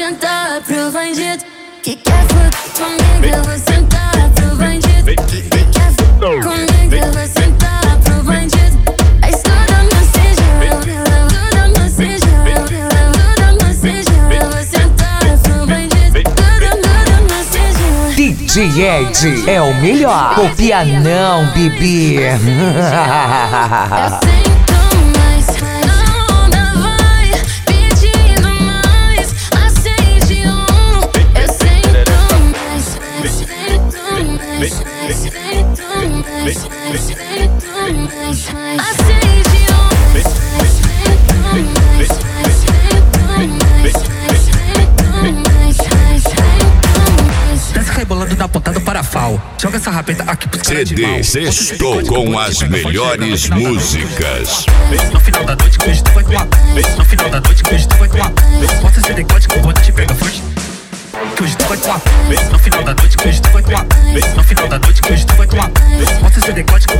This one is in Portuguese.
sentar pro bandido. Que quer fuder comigo, eu vou sentar pro bandido. Que quer fuder comigo, eu vou sentar pro bandido. A estuda macejão, tudo macejão, tudo macejão. Eu vou sentar pro bandido, tudo macejão. DJ Ed é o melhor, copia não, bebê. Desce rebolando na ponta do parafal. Joga essa rapeta aqui pros caras de mal. CD Sextou com as melhores músicas. No final da noite que hoje tu vai tomar. No final da noite que hoje tu vai tomar. Bota esse decote que eu vou te pegar forte. Que hoje tu vai tomar. No final da noite que hoje tu vai tomar. No final da noite que hoje tu vai tomar. Bota esse decote que